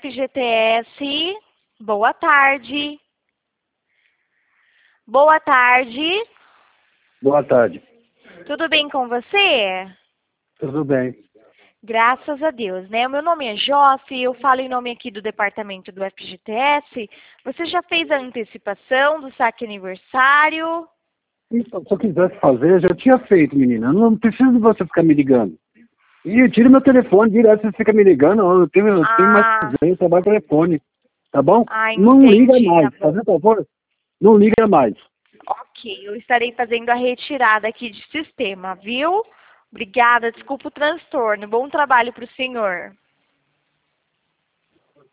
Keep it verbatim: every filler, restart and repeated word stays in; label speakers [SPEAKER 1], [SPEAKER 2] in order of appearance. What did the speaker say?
[SPEAKER 1] F G T S. Boa tarde. Boa tarde.
[SPEAKER 2] Boa tarde.
[SPEAKER 1] Tudo bem com você?
[SPEAKER 2] Tudo bem.
[SPEAKER 1] Graças a Deus, né? O meu nome é Joff, eu falo em nome aqui do departamento do F G T S. Você já fez a antecipação do saque aniversário?
[SPEAKER 2] Então, se eu quisesse fazer, já tinha feito, menina. Eu não preciso de você ficar me ligando. E tira meu telefone direto, você fica me ligando. Eu tenho, eu tenho mais
[SPEAKER 1] Ah,
[SPEAKER 2] fazer, eu trabalho com telefone. Tá bom?
[SPEAKER 1] ah,
[SPEAKER 2] Não liga
[SPEAKER 1] entendi, tá
[SPEAKER 2] mais,
[SPEAKER 1] bom.
[SPEAKER 2] fazendo favor? Não liga mais.
[SPEAKER 1] Ok, eu estarei fazendo a retirada aqui de sistema, viu? Obrigada, desculpa o transtorno. Bom trabalho para o senhor.